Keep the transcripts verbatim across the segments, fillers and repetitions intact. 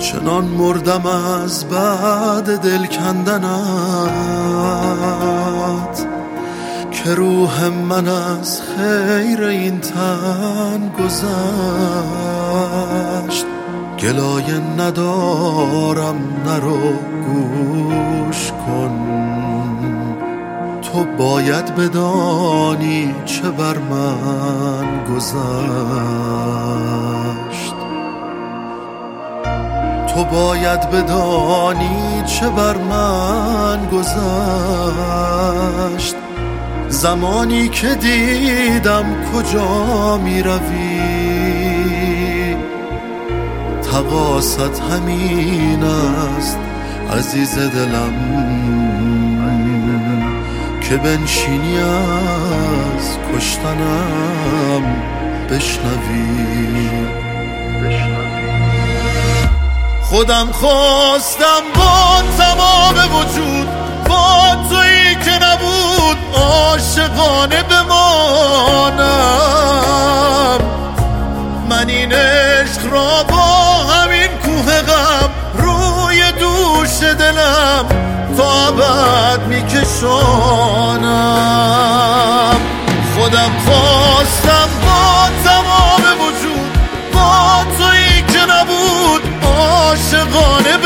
چنان مردم از بعد دل کندنت که روح من از خیر این تن گذشت. گلایه ندارم نرو گوش کن، تو باید بدانی چه بر من گذشت. تو باید بدانی چه بر من گذشت. زمانی که دیدم کجا می روی، تقاصت همین است عزیز دلم که بنشینی از کشتنم بشنوی. خودم خواستم با تمام وجود با تویی که نبود عاشقانه بمانم. من این عشق را با همین کوه غم روی دوش دلم تا ابد میکشانم. خودم خواستم با تمام وجود با تویی که نبود عاشقانه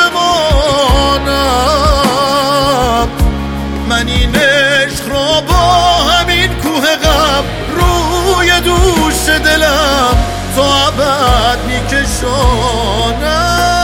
بمانم. من این عشق را با همین کوه غم روی دوش دلم تا ابد میکشانم.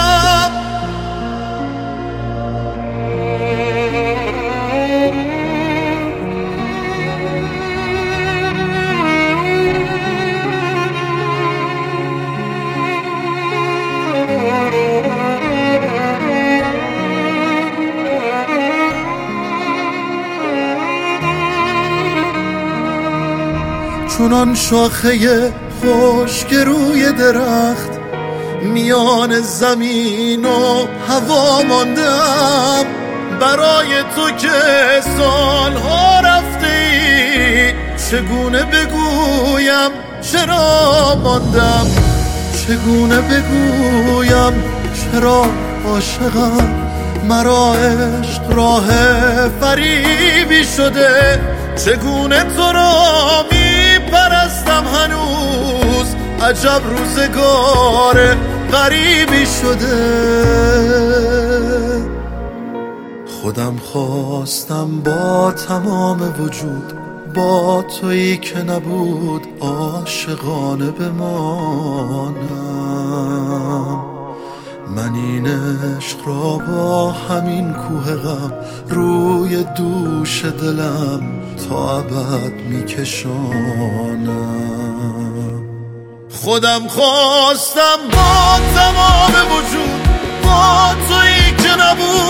چونان شاخه خشک روی درخت میان زمین و هوا ماندم. برای تو که سالها رفته ای چگونه بگویم چرا ماندم. چگونه بگویم چرا عاشقم. مرا عشق راه فریبی شده. چگونه تو را می پرستم هنوز عجب روزگار غریبی شده. خودم خواستم با تمام وجود با تویی که نبود عاشقانه بمانم. من این عشق را با همین کوه غم روی دوش دلم تا ابد میکشانم. خودم خواستم با تمام وجود با تویی که نبود